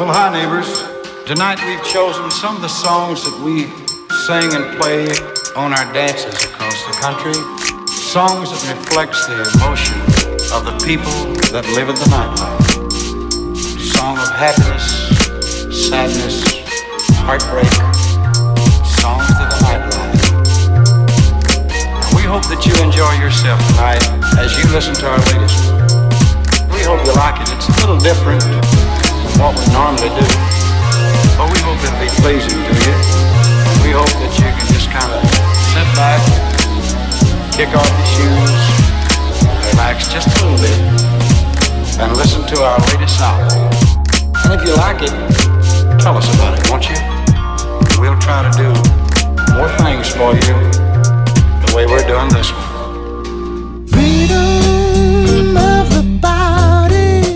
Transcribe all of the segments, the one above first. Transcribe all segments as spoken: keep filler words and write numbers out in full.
Well, hi, neighbors. Tonight we've chosen some of the songs that we sing and play on our dances across the country. Songs that reflects the emotion of the people that live in the nightlife. Song of happiness, sadness, heartbreak. Songs to the nightlife. And we hope that you enjoy yourself tonight as you listen to our latest. We hope you like it. It's a little different from what we normally do. But we hope it'll be pleasing to you. And we hope that you can just kind of sit back, kick off your shoes, relax just a little bit, and listen to our latest album. And if you like it, tell us about it, won't you? We'll try to do more things for you the way we're doing this one. Freedom of the body,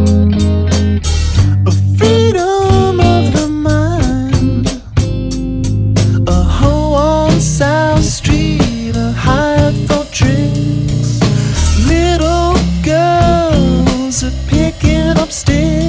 a freedom of the mind, a hoe on South Street, a hired for drinks, little girls are picking up sticks.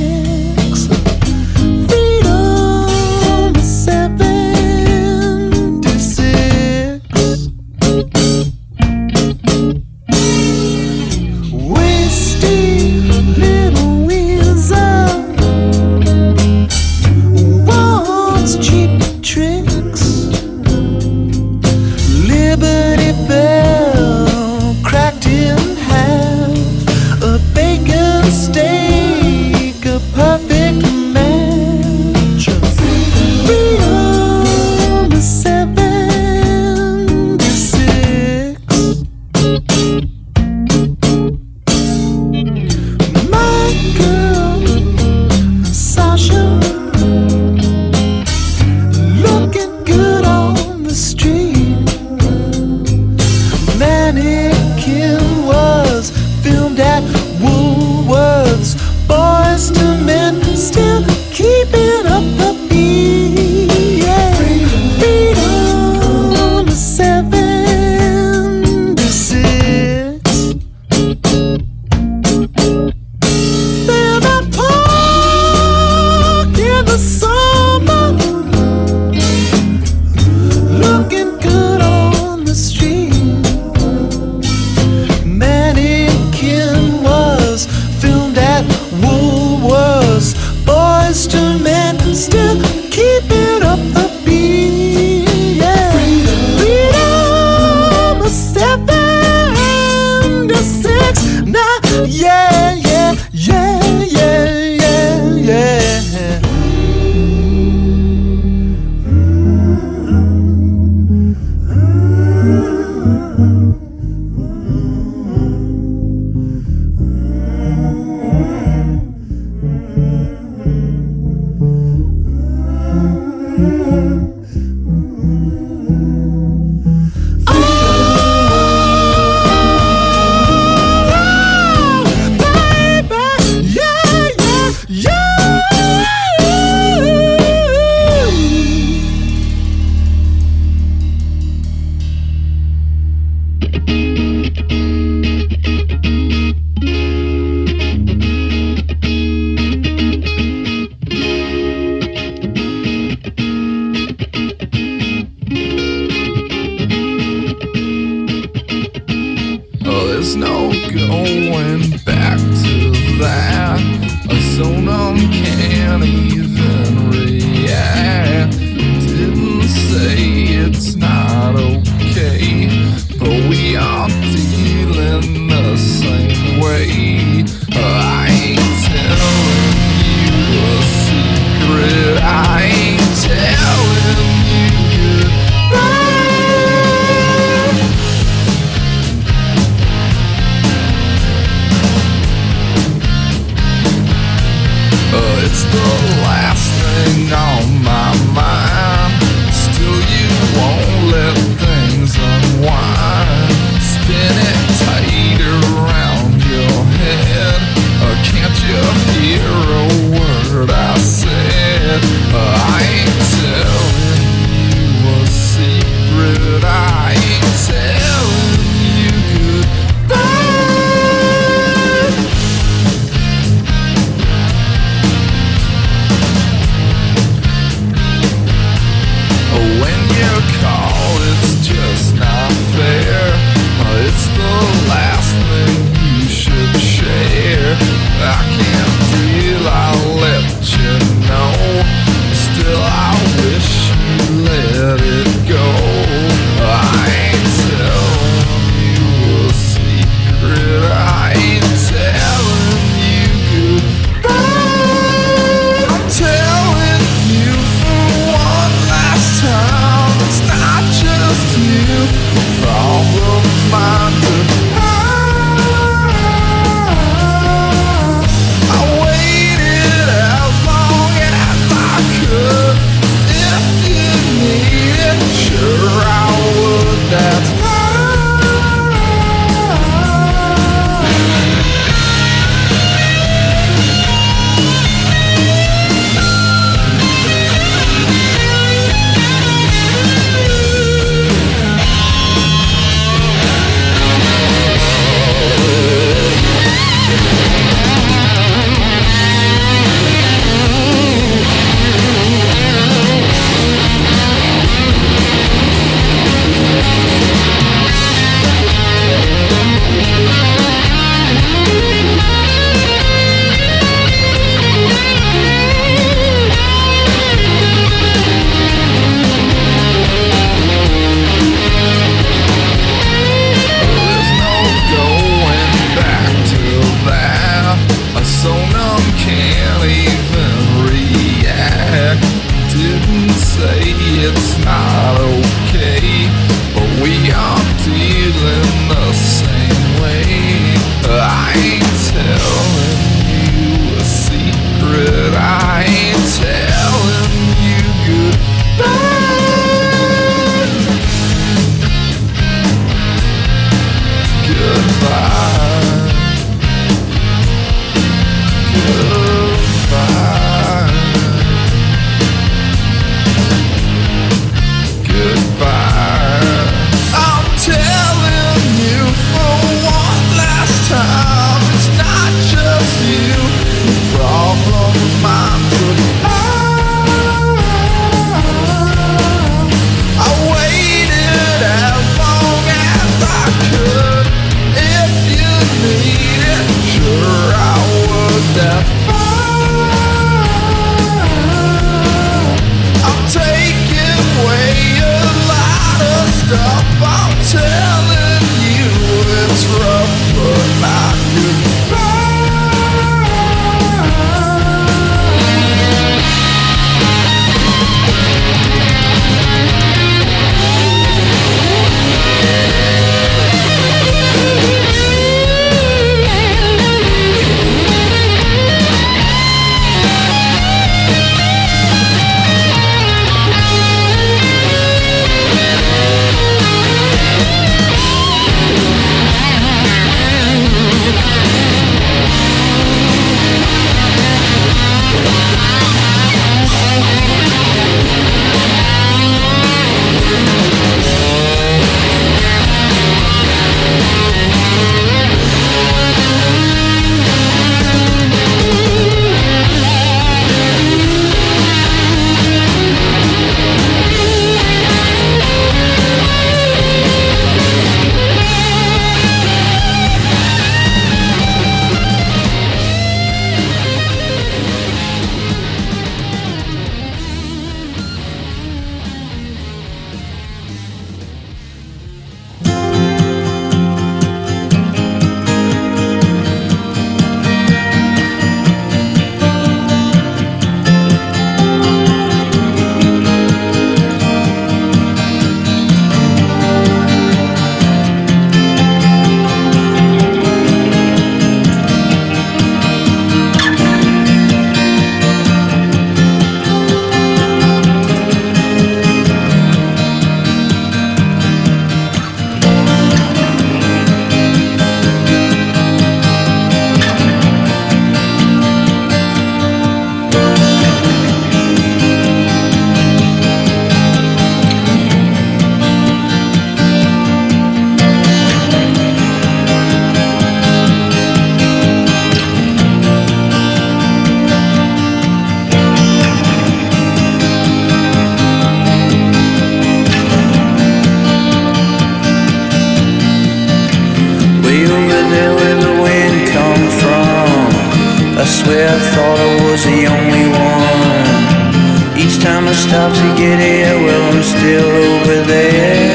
the only one. Each time I stop to get air, well, I'm still over there.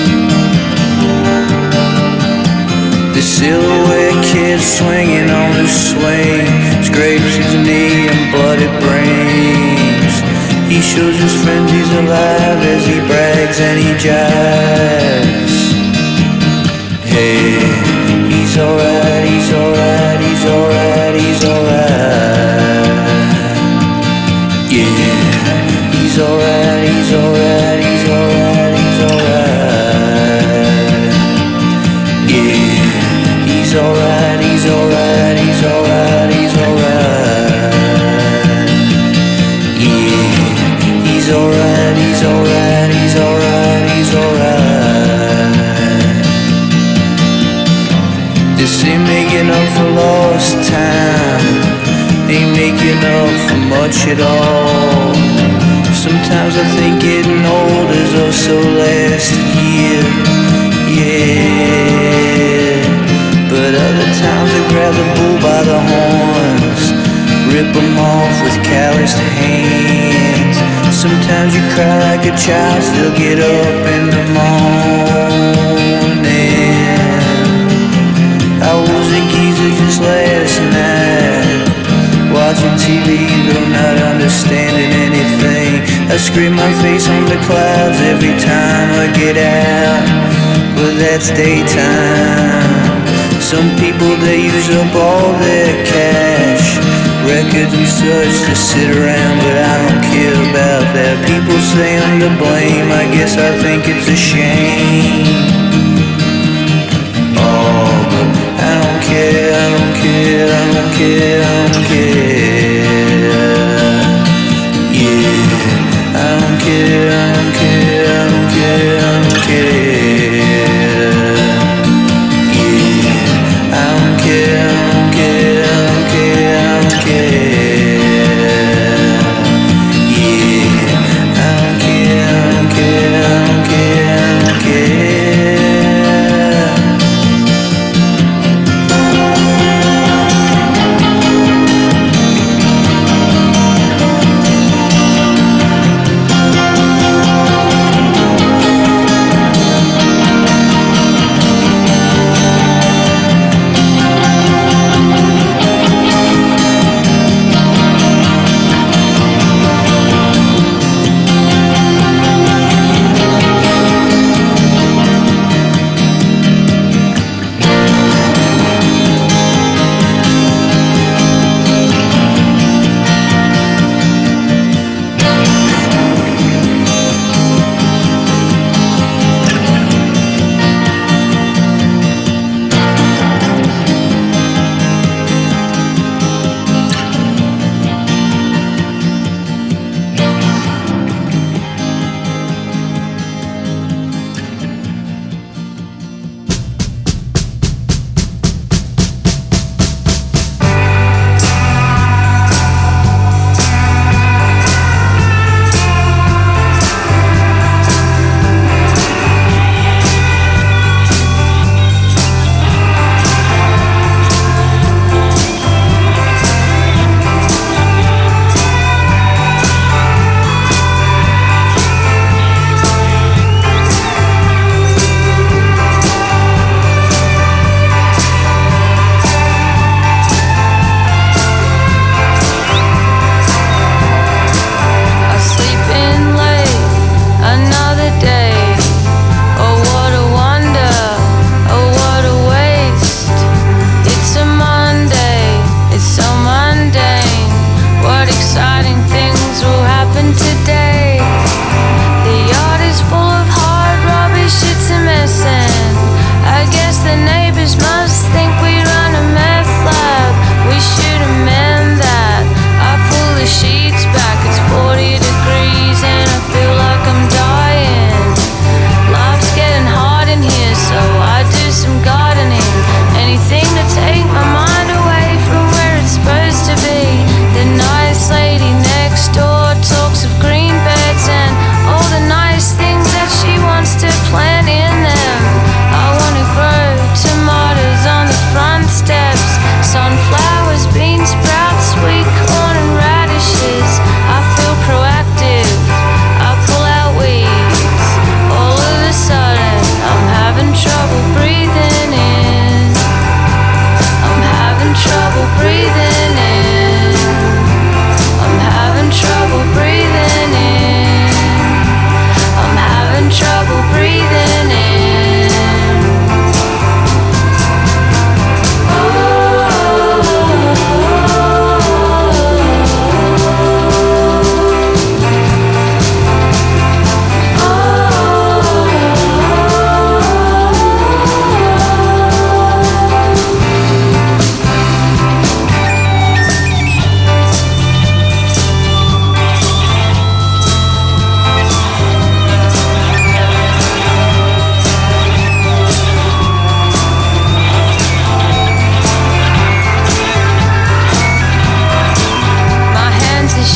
The silhouette kid swinging on the swing scrapes his knee and blooded brains. He shows his friends he's alive as he brags and he jives. Hey, he's alright, he's alright, he's alright, he's alright. Yeah, he's alright, he's alright, he's alright, he's alright. Yeah, he's alright, he's alright, he's alright, he's alright. Yeah, he's alright, he's alright, he's alright, he's alright. This ain't making up for lost time, ain't making up for much at all. Sometimes I think getting old is also last year, yeah. But other times I grab the bull by the horns, rip them off with calloused hands. Sometimes you cry like a child, still get up in the morning. I was a geezer just last night, watching T V though not understanding anything. I scrape my face on the clouds every time I get out, but that's daytime. Some people, they use up all their cash, records and such to sit around, but I don't care about that. People say I'm to blame, I guess I think it's a shame. Oh, but I don't care, I don't care, I don't care, I don't care. Yeah, I don't care, I don't care, I don't care, I don't care. Yeah, I don't care, I don't care, I don't care, I don't care. Yeah, I don't care, I don't care, I don't care, I don't care.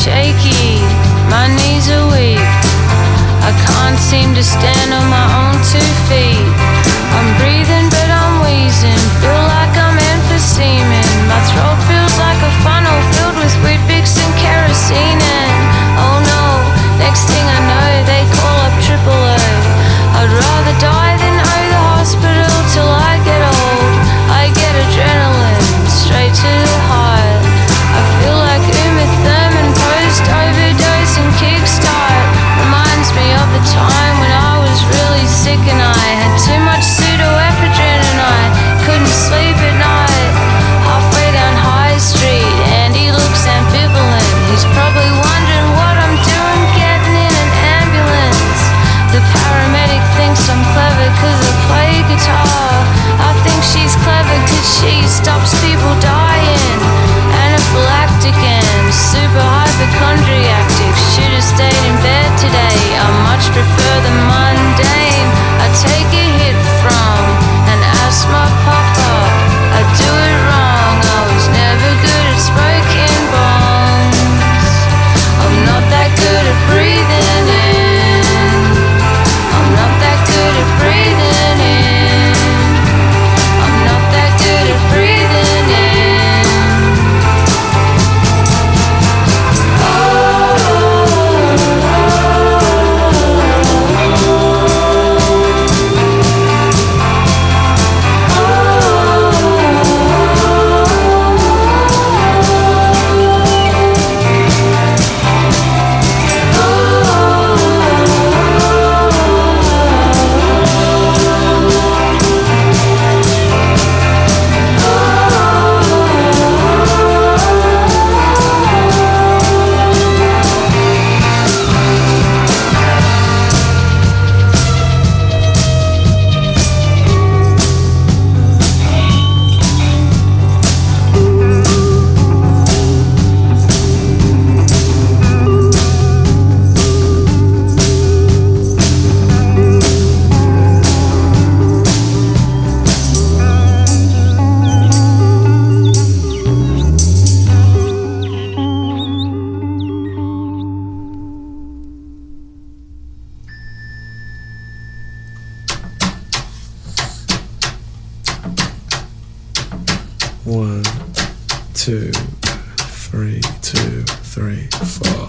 shaky, my knees are weak. I can't seem to stand on my own two feet. I'm breathing but I'm wheezing, feel like I'm emphyseming. My throat feels like a funnel filled with Weet-Bix and kerosene. And oh no, next thing I know they call up triple O. I'd rather die than owe the hospital till I get old. I get adrenaline straight to the heart. I feel like Uma Thurman post-overdose and kickstart. Reminds me of the time when I was really sick and I had too much pseudoephedrine and I couldn't sleep at night. Halfway down High Street, Andy looks ambivalent. He's probably wondering what I'm doing getting in an ambulance. The paramedic thinks I'm clever cause I play guitar. I think she's clever cause she stops people dying. Anaphylactic and super hypochondriactic. Should've stayed in bed today. I much prefer the mundane. I take a hit from an asthma puffer. I do it wrong. I was never good at smoking bongs. I'm not that good at breathing in. I'm not that good at breathing in. I'm not that good at breathing in. One, two, three, two, three, four.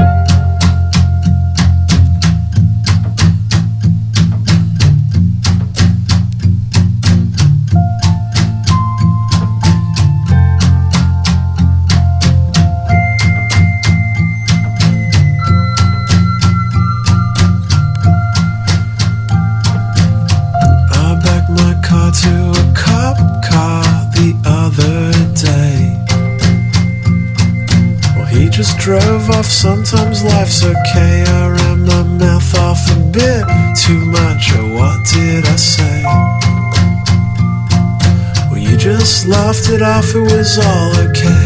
I backed my car to a cop car the other day. Well, he just drove off. Sometimes life's okay. I ran my mouth off a bit too much. Oh, what did I say? Well, you just laughed it off. It was all okay.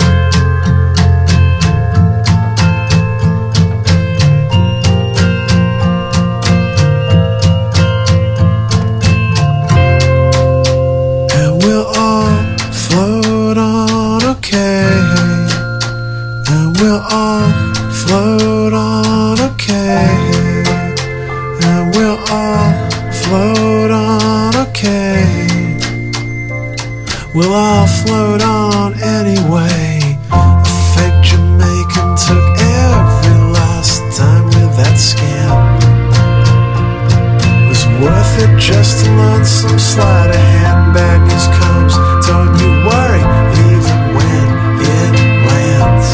We'll all float on anyway. A fake Jamaican took every last time with that scam. It was worth it just to learn some sleight of hand. Bad news comes, don't you worry, even when it lands.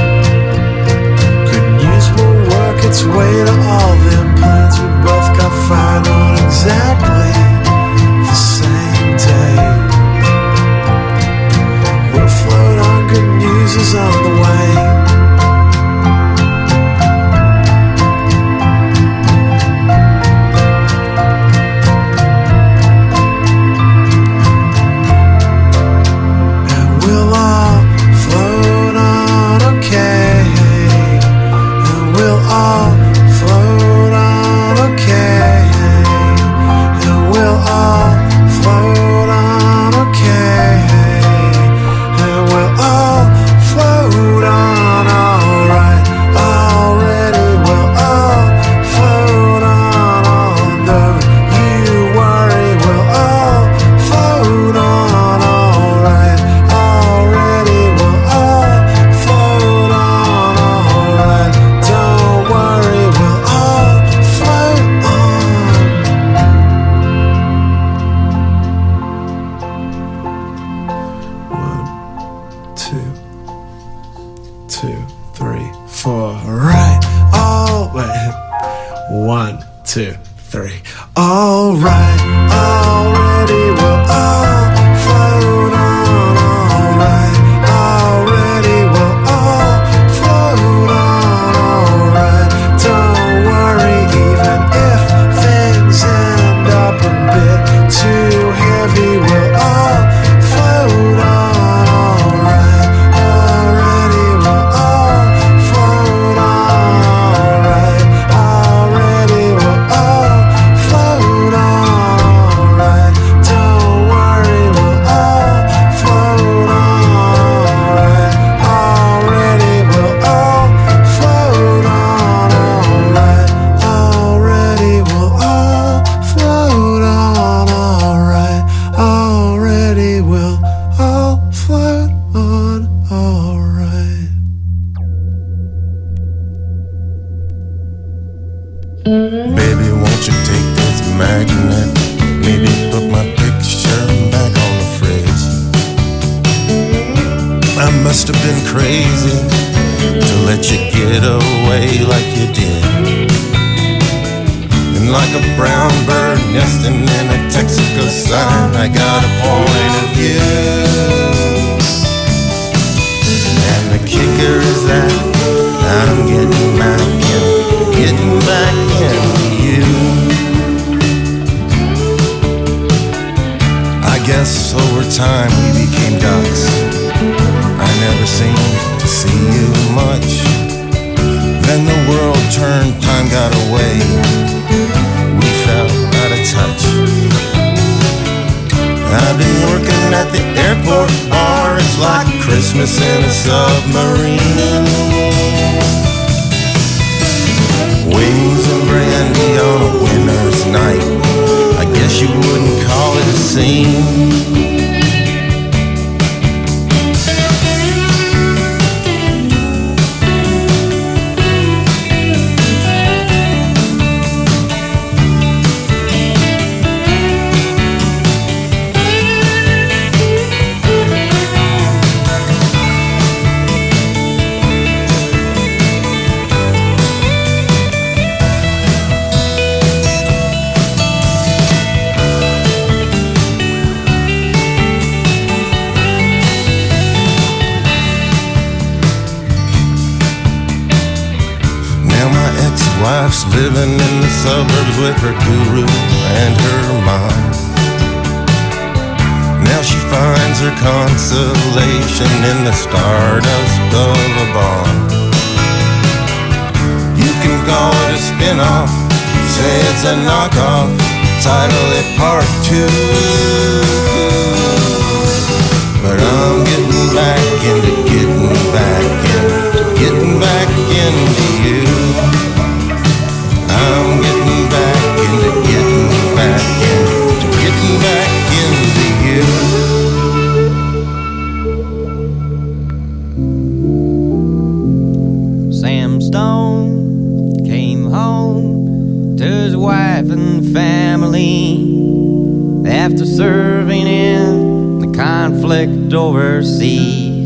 Good news will work its way to all them plans. We both got fired on exactly the same day. Float on, good news is on the way. And we'll all float on, okay. And we'll all float on, okay. And we'll all float on, okay. We'll all float on, alright. for right. All wait. One, two, three. All right. Already we'll all float on. All right. Already we'll all float on. All right. Don't worry, even if things end up a bit too heavy, we'll all float on. All right. Already we'll all float on. All right. Already we'll all float on. All right. Don't worry, we'll all float on. All right. Already we'll all float on. All right. Already we'll all float on. All right. Already we'll all float on. All right. Baby, won't you take this magnet? Maybe put my picture back on the fridge. I must have been crazy to let you get away like you did. And like a brown bird nesting in a Texaco sign, I got a point of view. And the kicker is that I'm getting back in, getting back into you. I guess over time we became ducks. I never seemed to see you much. Then the world turned, time got away. We fell out of touch. I've been working at the airport bar. It's like Christmas in a submarine. Wings and brandy on a winter's night. I guess you wouldn't call it a scene. Wife's living in the suburbs with her guru and her mom. Now she finds her consolation in the stardust of a bomb. You can call it a spin-off, say it's a knockoff, title it part two. But I'm getting back into getting back in, getting back into you. I'm getting back into getting back into getting back into you. Sam Stone came home to his wife and family after serving in the conflict overseas.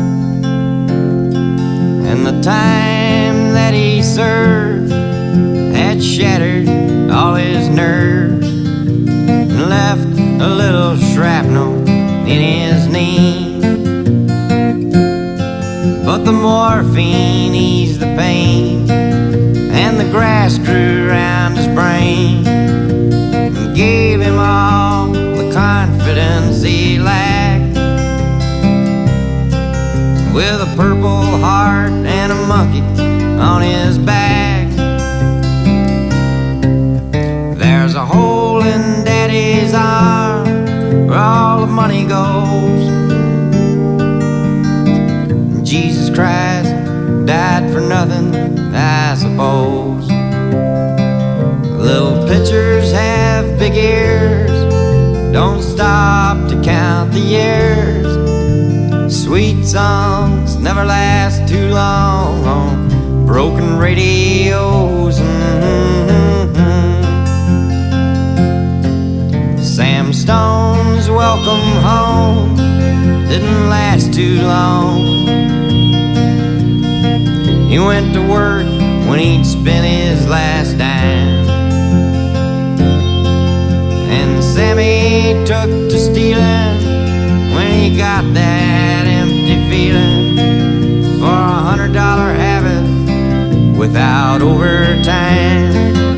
And the time that he served had shattered all his nerves and left a little shrapnel in his knee. But the morphine eased the pain and the grass grew around his brain and gave him all the confidence he lacked. With a purple heart and a monkey on his back, there's a hole in Daddy's arm where all the money goes. Jesus Christ died for nothing, I suppose. Little pitchers have big ears, don't stop to count the years. Sweet songs never last too long on broken radios. Mm-hmm. Sam Stone's welcome home didn't last too long. He went to work when he'd spent his last dime. And Sammy took to stealing when he got that empty feeling for a hundred dollar habit without overtime.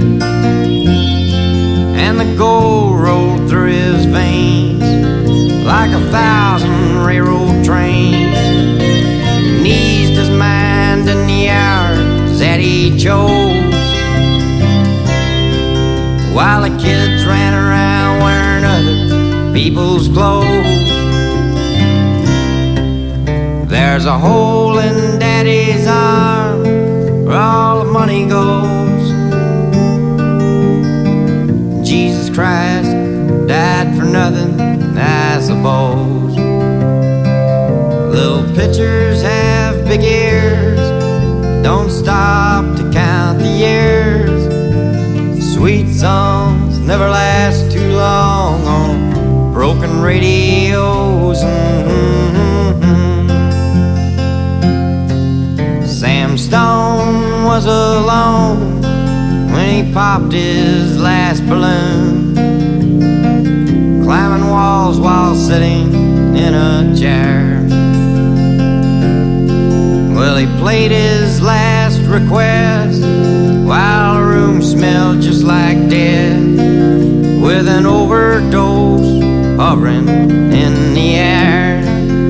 And the gold rolled through his veins like a thousand railroad trains, and eased his mind in the hours that he chose, while the kids ran around wearing other people's clothes. There's a hole in Daddy's arm where all the money goes. Jesus Christ died for nothing, I suppose. Little pitchers have big ears, don't stop to count the years. Sweet songs never last too long on broken radios. Mm-hmm. Sam Stone was alone when he popped his last balloon, climbing walls while sitting in a chair. Well, he played his last request while the room smelled just like death, with an overdose hovering in the air.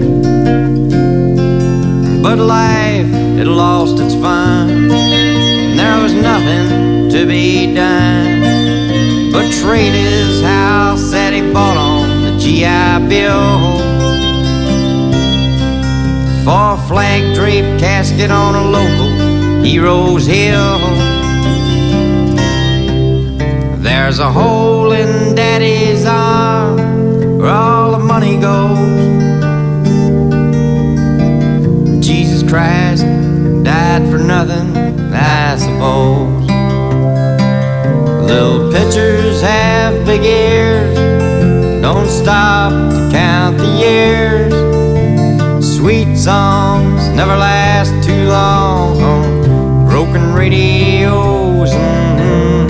But life had lost its fun, and there was nothing to be done but trade his house that he bought on the G I Bill for a flag-draped casket on a local hero's hill. There's a hole in Daddy's arm where all the money goes. Jesus Christ died for nothing, I suppose. Little pitchers have big ears, don't stop to count the years. Sweet songs never last too long on broken radios. Mm-hmm.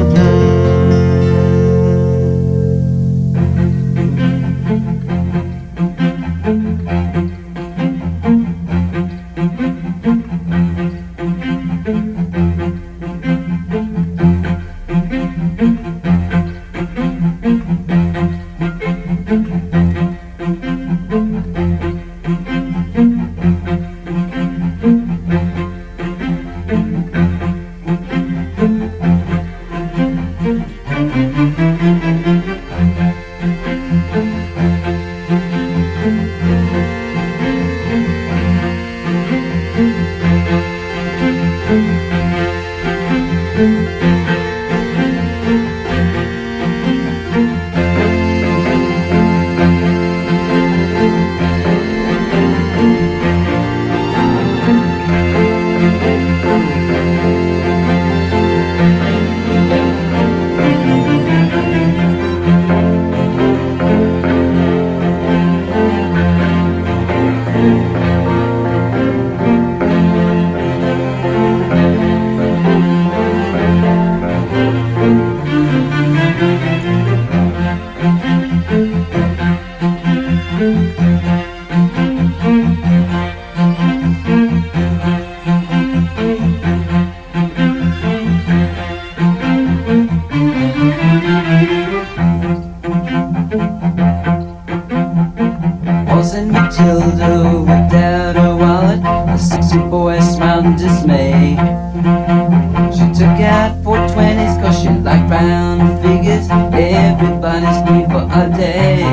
Wasn't Matilda without her wallet? The sexy boy smiled in dismay. She took out four twenties cause she liked round figures. Everybody's free for a day.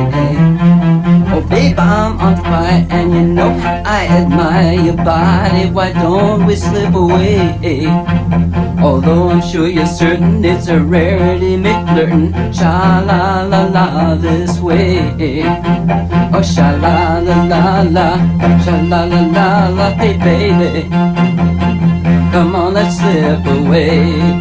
Oh babe, I'm on fire and you know I admire your body. Why don't we slip away? Although I'm sure you're certain it's a rarity, McFlirtin', sha-la-la-la this way. Oh sha-la-la-la-la, sha-la-la-la-la, hey baby, come on, let's slip away.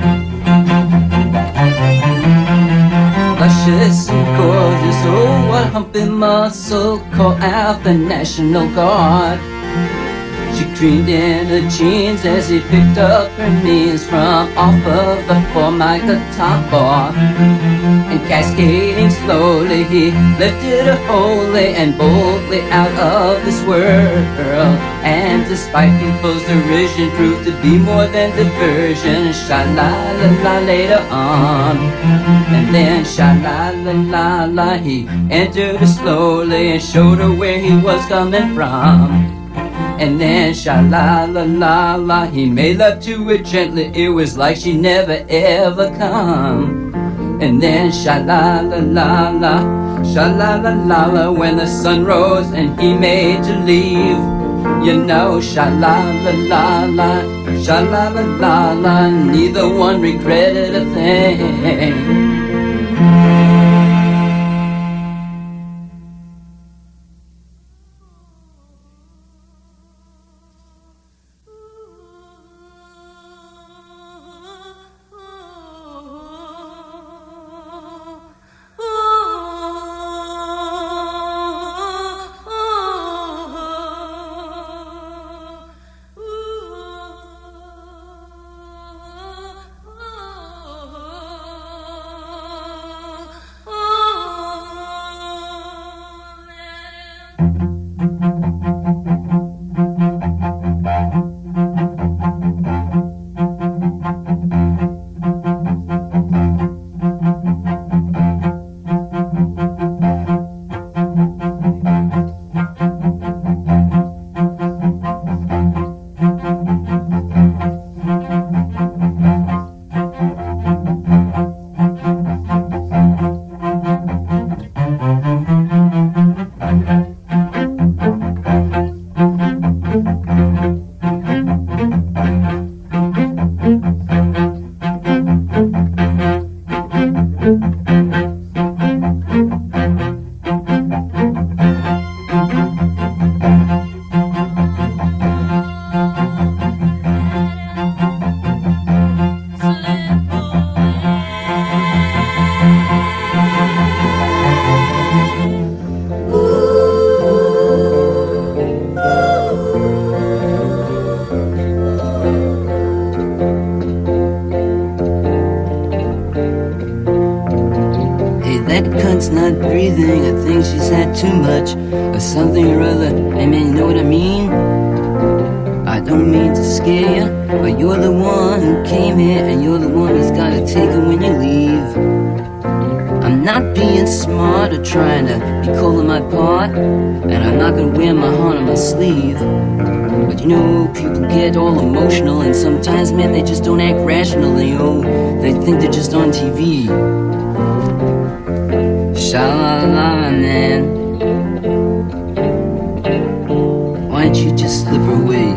Luscious and gorgeous, oh what pumping muscle, call out the National Guard. She creamed in her jeans as he picked up her knees from off of the Formica top bar. And cascading slowly, he lifted her wholly and boldly out of this world. And despite people's derision, proved to be more than diversion. Sha-la-la-la later on. And then sha-la-la-la-la, he entered her slowly and showed her where he was coming from. And then sha-la-la-la-la, he made love to her gently. It was like she never ever come. And then sha-la-la-la-la, sha-la-la-la-la, when the sun rose and he made to leave. You know, sha-la-la-la-la, sha-la-la-la-la, neither one regretted a thing. Not breathing, I think she's had too much or something or other. Hey man, you know what I mean? I don't mean to scare you, but you're the one who came here, and you're the one who's gotta take her when you leave. I'm not being smart or trying to be cool in my part, and I'm not gonna wear my heart on my sleeve. But you know, people get all emotional, and sometimes, man, they just don't act rational. You know, they think they're just on T V. Sha-la-la, man. Why don't you just slip her away?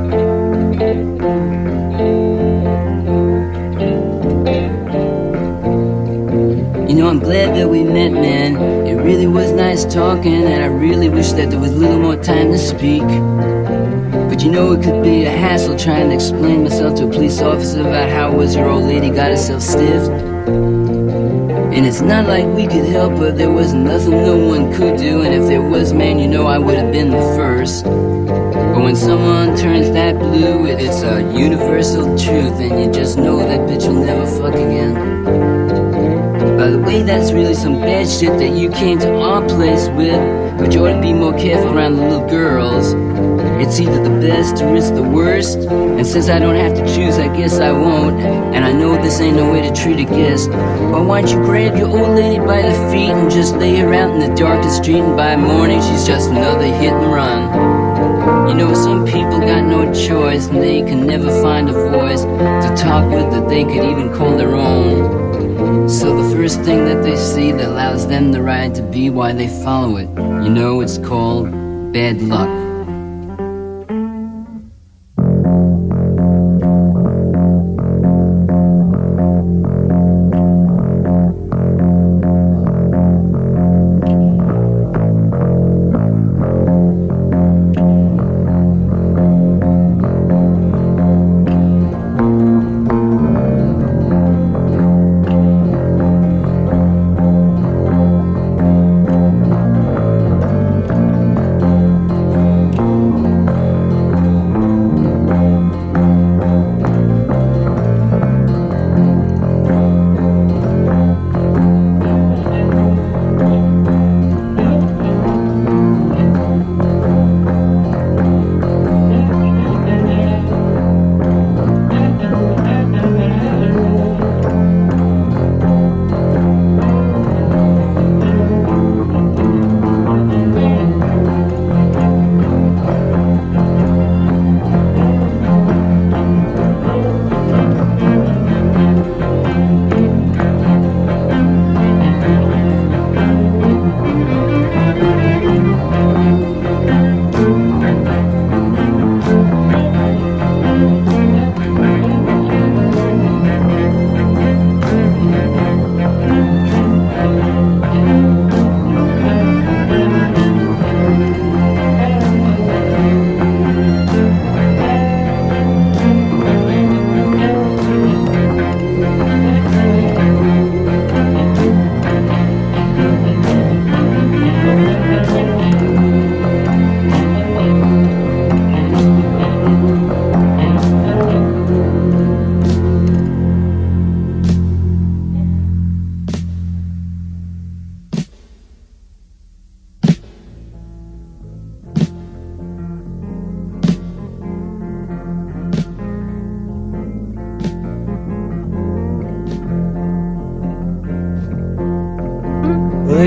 You know, I'm glad that we met, man. It really was nice talking, and I really wish that there was a little more time to speak. But you know, it could be a hassle trying to explain myself to a police officer about how it was your old lady got herself stiffed. And it's not like we could help her, there was nothing no one could do. And if there was, man, you know I would have been the first. But when someone turns that blue, it's a universal truth, and you just know that bitch will never fuck again. By the way, that's really some bad shit that you came to our place with. But you ought to be more careful around the little girls. It's either the best or it's the worst. And since I don't have to choose, I guess I won't. And I know this ain't no way to treat a guest. But why don't you grab your old lady by the feet and just lay her out in the darkest street, and by morning she's just another hit and run. You know, some people got no choice, and they can never find a voice to talk with that they could even call their own. So the first thing that they see that allows them the right to be why they follow it. You know, it's called bad luck.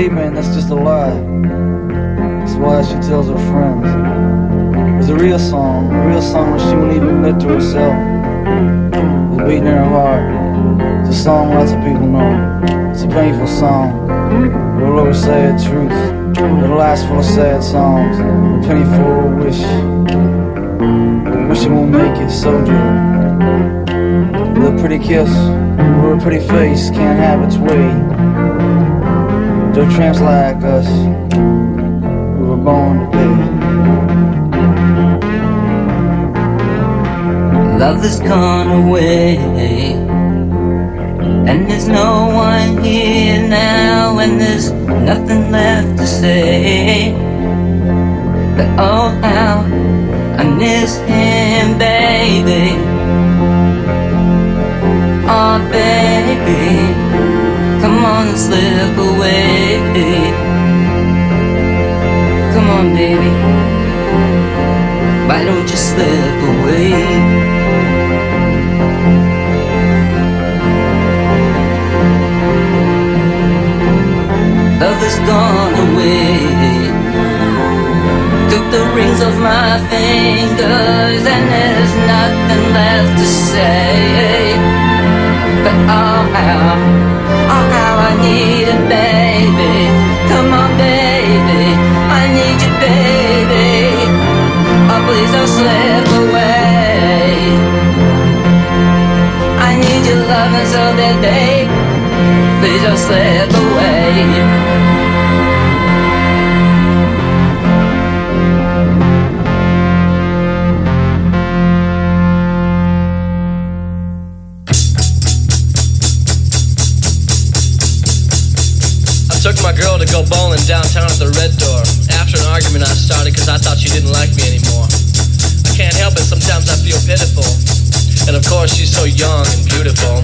believe me, and that's just a lie. That's why she tells her friends. It was a real song, a real song when she wouldn't even admit to herself. It was beating in her heart. It's a song lots of people know. It's a painful song. It'll always say the truth. It'll last full of sad songs. A penny for a wish. Wish it won't make it, soldier. With a pretty kiss or a pretty face can't have its way. They're tramps like us. We were born to pay. Love has gone away, and there's no one here now, and there's nothing left to say. But oh how I miss him, baby. Oh baby, come on and slip away. Come on baby, why don't you slip away? Love has gone away. Took the rings off my fingers, and there's nothing left to say. But oh how, oh how I need it, baby. Come on, baby, I need you, baby. Oh, please don't slip away. I need your loving so bad, babe. Please don't slip away. Took my girl to go bowling downtown at the Red Door. After an argument I started cause I thought she didn't like me anymore. I can't help it, sometimes I feel pitiful. And of course she's so young and beautiful.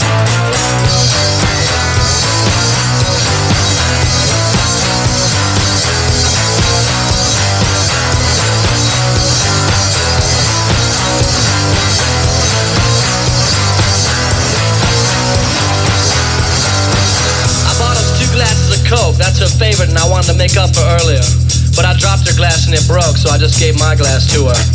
Coke, that's her favorite and I wanted to make up for earlier. But I dropped her glass and it broke, so I just gave my glass to her.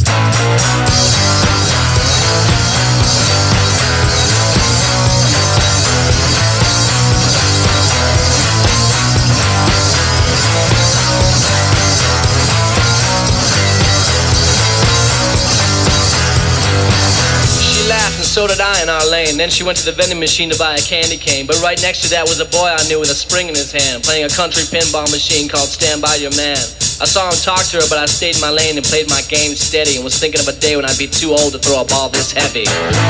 So did I in our lane. Then she went to the vending machine to buy a candy cane. But right next to that was a boy I knew with a spring in his hand, playing a country pinball machine called Stand By Your Man. I saw him talk to her, but I stayed in my lane and played my game steady, and was thinking of a day when I'd be too old to throw a ball this heavy.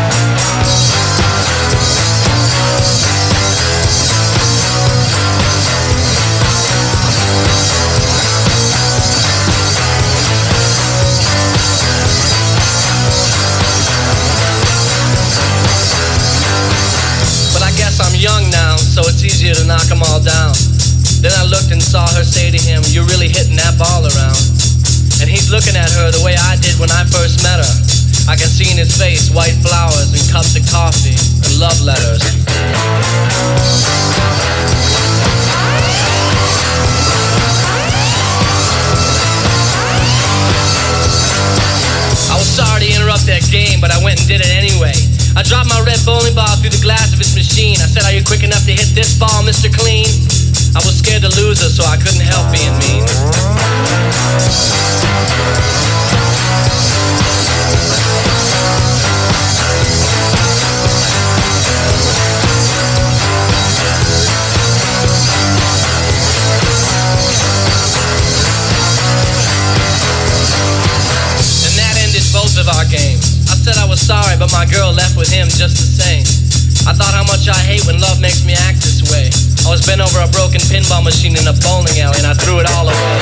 I'm young now, so it's easier to knock them all down. Then I looked and saw her say to him, "You're really hitting that ball around." And he's looking at her the way I did when I first met her. I can see in his face white flowers and cups of coffee and love letters. I was sorry to interrupt that game, but I went and did it anyway. I dropped my red bowling ball through the glass of his machine. I said, "Are you quick enough to hit this ball, Mister Clean?" I was scared to lose her, so I couldn't help being mean. And that ended both of our games. I said I was sorry, but my girl left with him just the same. I thought how much I hate when love makes me act this way. I was bent over a broken pinball machine in a bowling alley, and I threw it all away.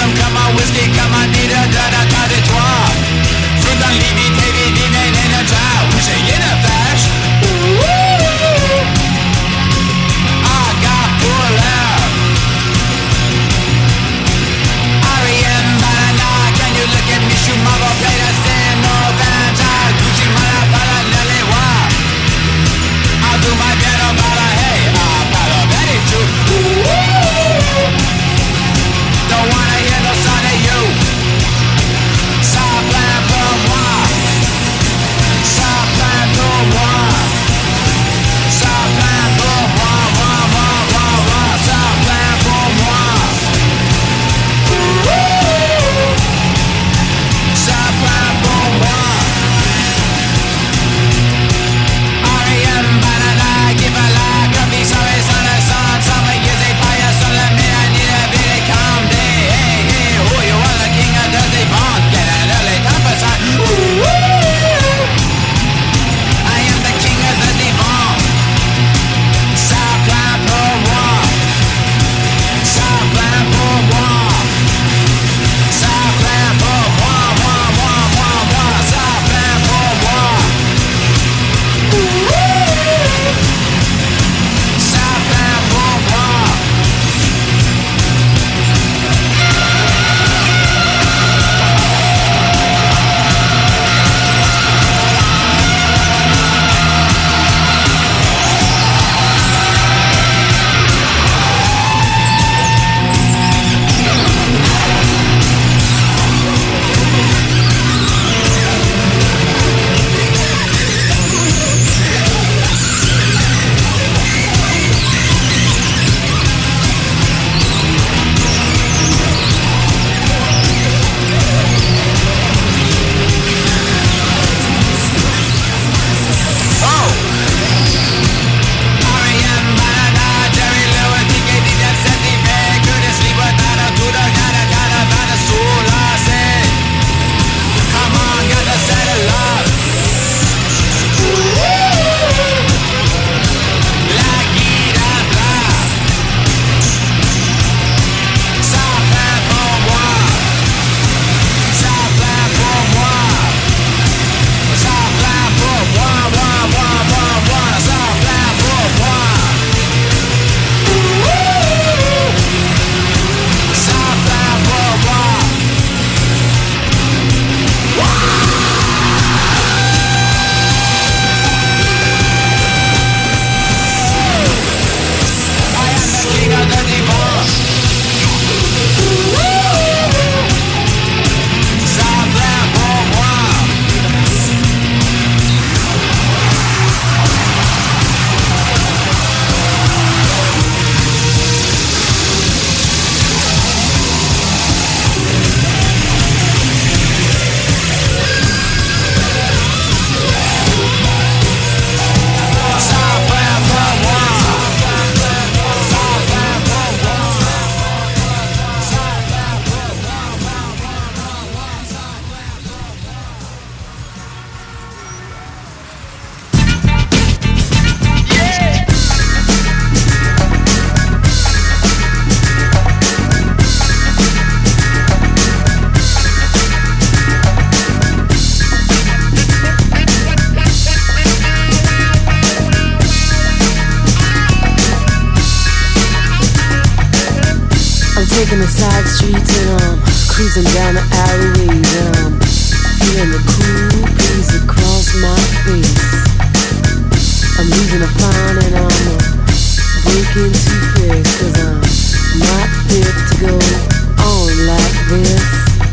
taking the side streets and I'm cruising down the alleyways and I'm feeling the cool breeze across my face. I'm losing a frown and I'm breaking too fast, cause I'm not fit to go on like this.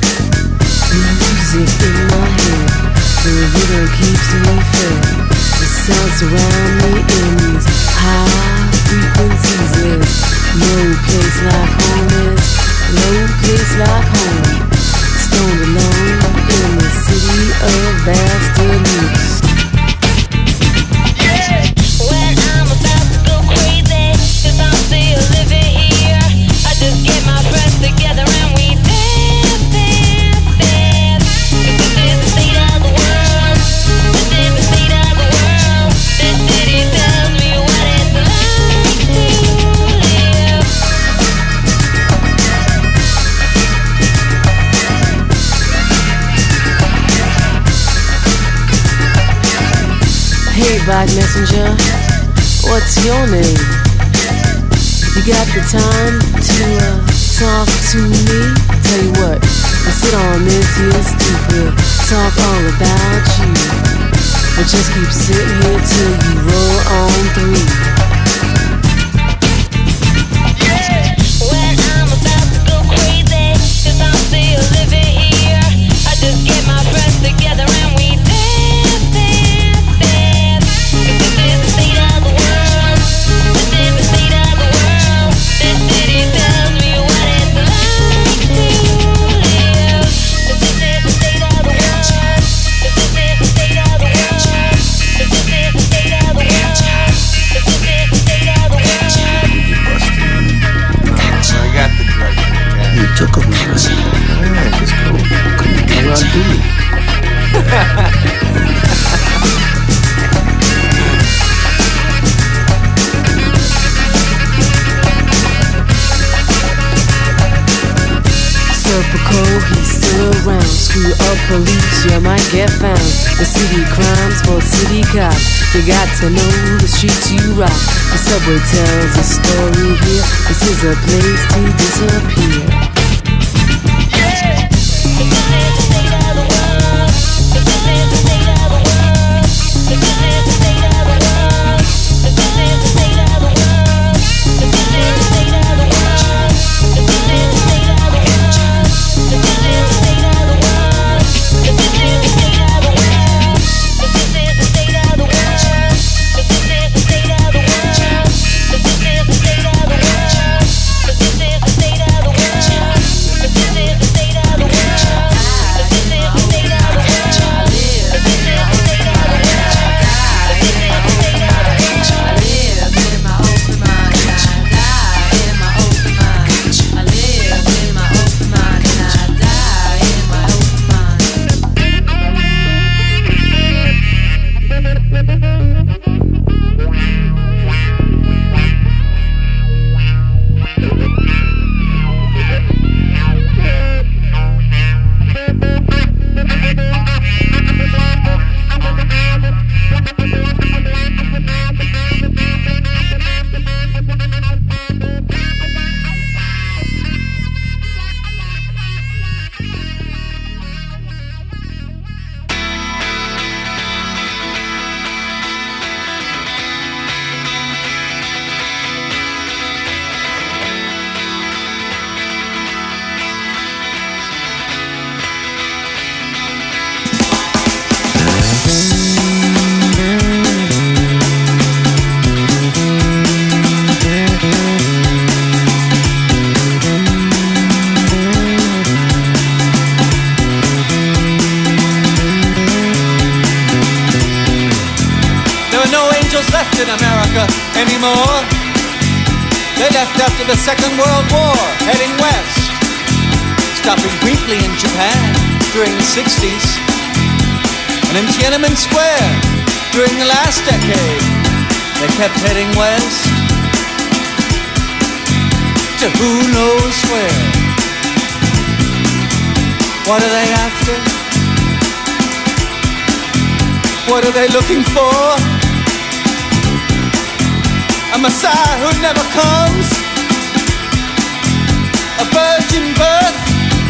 Music in my head, the rhythm keeps me fed. The sound surround me in these high frequencies. There's no place like home is, no place like home. Stoned alone in the city of vast deluxe. When I'm about to go crazy, cause I'm still living here, I just get my breath together and we dance, dance, dance. Cause this is the state of the world, this is the state of the world. This city tells me what it's like to live. back, messenger. What's your name? You got the time to uh, talk to me? Tell you what, I sit on this here stupid talk all about you. I just keep sitting here till you roll on three. Well, I'm about to go crazy, 'cause I'm still living here. I just get my breath together and we dance, dance, dance. 'Cause this is the state of the world. This is the state of the world. This city tells me what it's like to live. This is the state of the world. This is the state of the world. This is the state of the world. This is the state of the world. I got the drug. You took him. Yeah, it's cool. Come on, do it. Serpico, he's still around. Screw up police, you might get found. The city crimes for city cops. You got to know the streets you rock. The subway tells a story here. This is a place to disappear. In America anymore. They left after the Second World War, heading west, stopping briefly in Japan during the sixties, and in Tiananmen Square during the last decade. They kept heading west to who knows where. What are they after? What are they looking for? A Messiah who never comes, a virgin birth,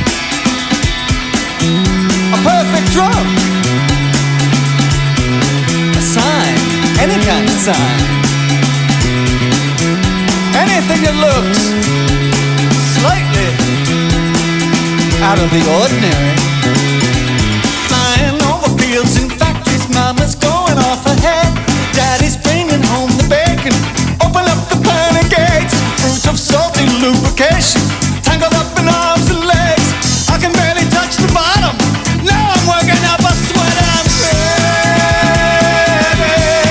a perfect drug, a sign, any kind of sign, anything that looks slightly out of the ordinary. Flying over fields and factories, mama's going off ahead, daddy's bringing home the bacon. Open up the pearly gates, fruits of salty lubrication, tangled up in arms and legs. I can barely touch the bottom. Now I'm working up a sweat. I'm ready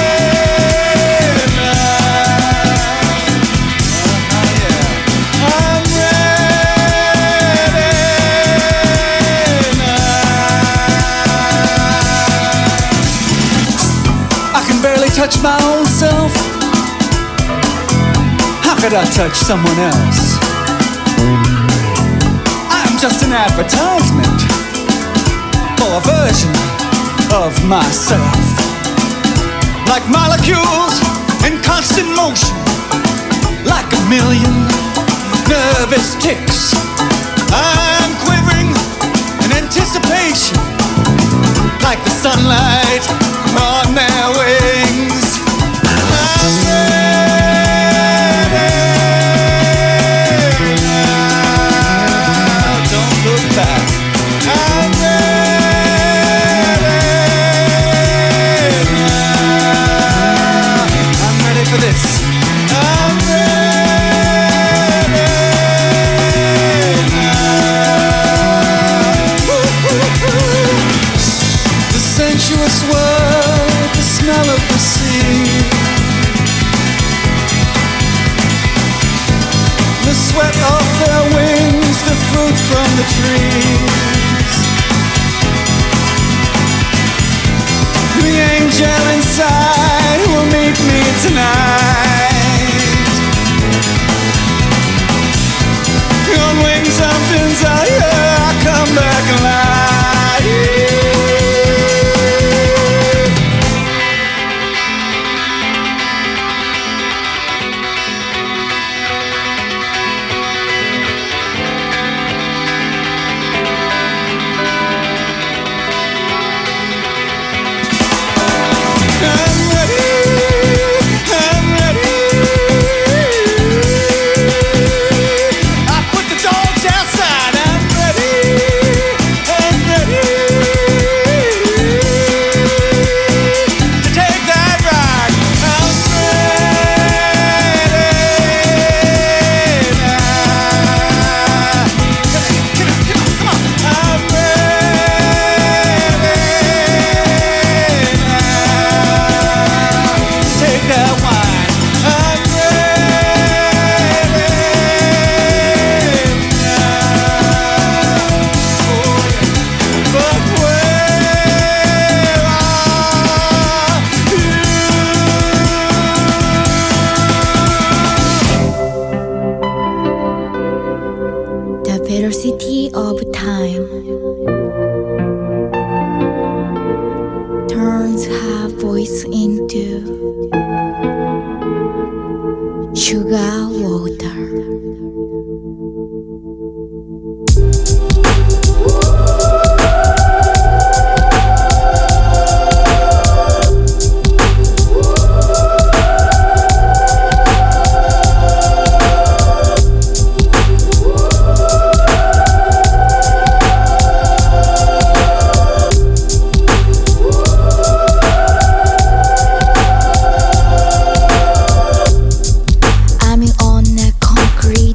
now. Uh, yeah. I'm ready now. I can barely touch my own self. How could I touch someone else? I'm just an advertisement for a version of myself. like molecules in constant motion, like a million nervous ticks. I'm quivering in anticipation, like the sunlight on their wings. I'm ready now. Don't look back. I'm ready now. I'm ready for this. I'm ready now. Woo-hoo-hoo. The sensuous world, the smell of the sea, the sweat off their wings, the fruit from the trees, the angel inside will meet me tonight. On wings something's out here, I come back alive. velocity of time turns her voice into sugar water. Concrete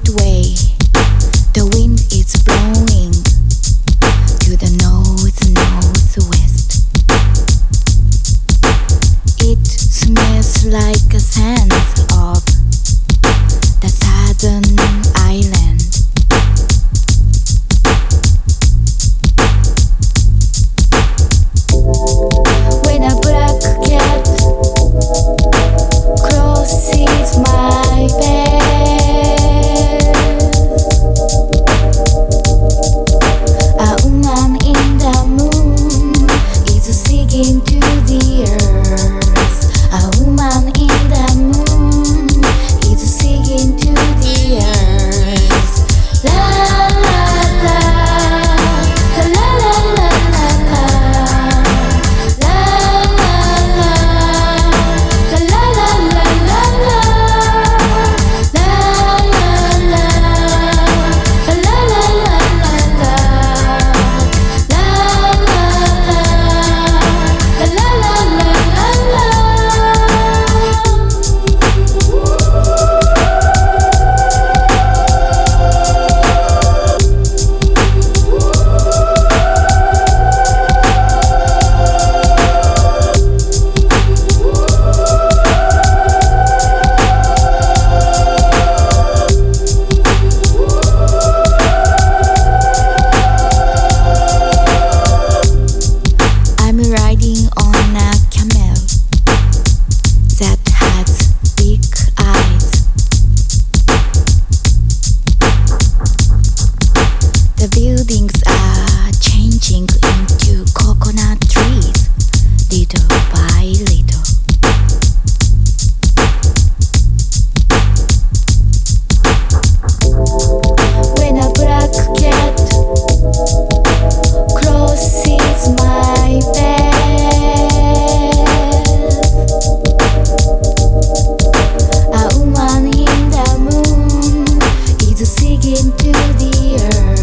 the earth.